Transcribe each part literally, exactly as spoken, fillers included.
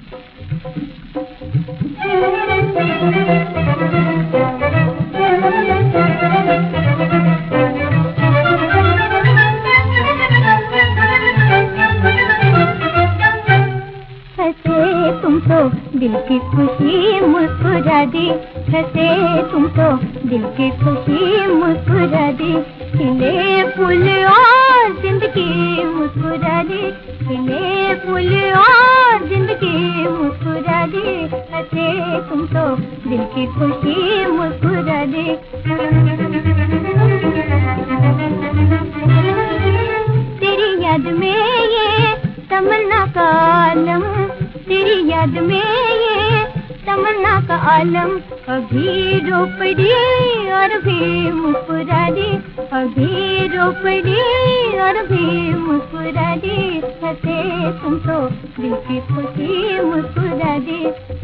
तुम तो दिल की खुशी मुस्कुरा दी, हंसे तुम तो दिल की खुशी मुस्कुरा दी, खिले फूल और जिंदगी मुस्कुरा दी, खिले फूल और जिंदगी मुस्कुरा दी, हंसे तुम तो दिल की खुशी मुस्कुरा दी। तेरी याद में ये तमन्ना का आलम, तेरी याद में ये तमन्ना का आलम, अभी रो पड़ी और भी मुस्कुरा दी, अभी रो पड़ी और भी मुस्कुरा दी, हंसे तुम तो दिल की खुशी मुस्कुरा दी।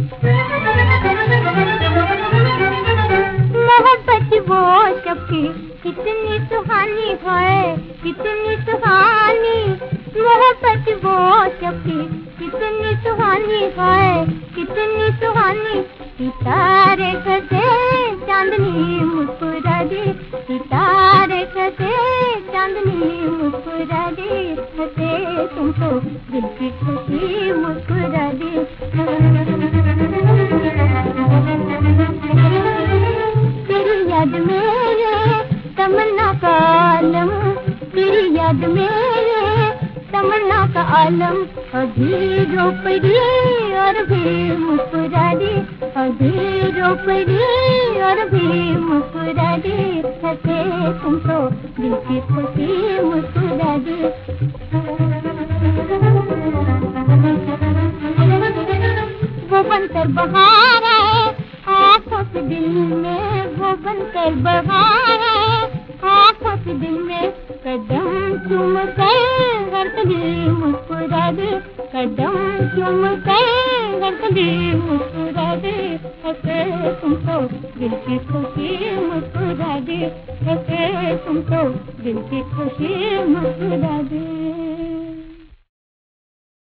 मोहब्बत वो सबकी कितनी सुहानी है, कितनी सुहानी, मोहब्बत वो सबकी कितनी सुहानी है, कितनी सुहानी, सितारे कसे चांदनी मुस्कुरा दी, सितारे कसे चांदनी मुस्कुरा दी, हंसे तुम तो दिल की खुशी मुस्कुरा दी। तेरी याद में ये तमन्ना का आलम, तेरी याद में ये तमन्ना का आलम, अभी रो पड़ी और भी मुस्कुरा दी, अभी रो पड़ी और भी मुस्कुरा दी, हंसे तुम तो दिल की खुशी मुस्कुरा दी। वो बनकर बहार है आँखों से दिल में, वो बनकर बहार है आँखों से दिल में, कदम चूम कर हर कभी मुस्कुरा दे, कदम चूम कर हर कभी मुस्कुरा दे, हंसे तुम तो दिल की खुशी मुस्कुरा दे, हंसे तुम तो दिल की खुशी मुस्कुरा दे।